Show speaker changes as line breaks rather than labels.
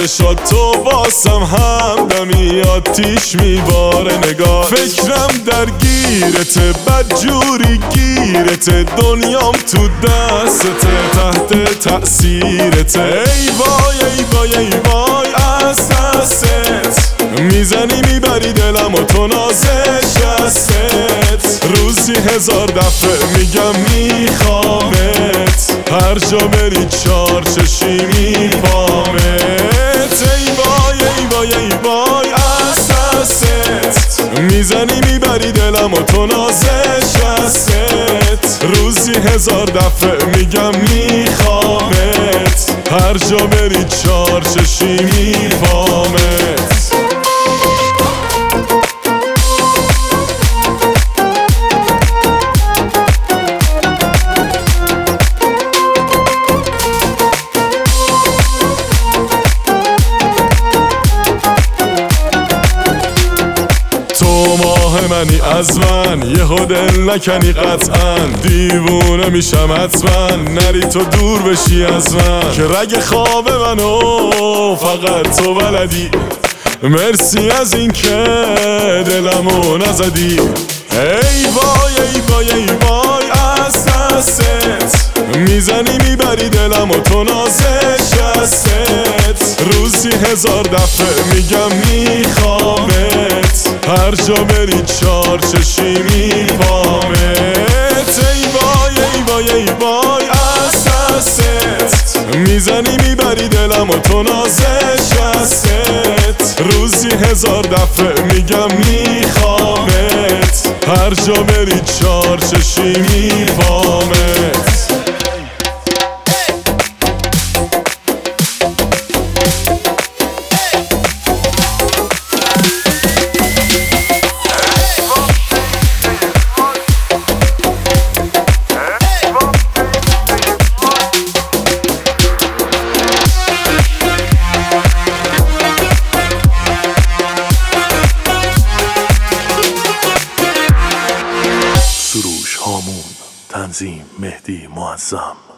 چشات تو واسم همدمی آتیش میباره نگاه. فکرم درگیرته بدجوری گیرته، دنیام تو دستته تحت تأثیرته. ای وای ای وای ای وای از دستت میزنی میبری دلم و تو نازشستت. روزی 1000 دفعه میگم میخوامت، هر جا بری 4 چشی میپامت. ای وای ای وای ای وای از دستت میزنی میبری دلم و تو نازشستت. روزی 1000 دفعه میگم میخوامت، هر جا بری 4 چشی میپامت. تو ماه منی از من یه دل نکنی قطعا، دیوونه میشم حتما نری تو دور بشی از من. که رگ خواب منو فقط تو بلدی، مرسی از این که دلمو نزدی. ای وای ای وای ای وای از دستت میزنی میبری دلم و تو نازشستت. روزی 1000 دفعه میگم میخوامت، هر جا بری 4 چشی میپامت. ای وای ای وای ای وای از دستت میزنی میبری دلم و تو نازشستت. روزی 1000 دفعه میگم میخوامت، هر جا بری 4 چشی میپامت.
سروش هامون، تنظیم مهدی معظم.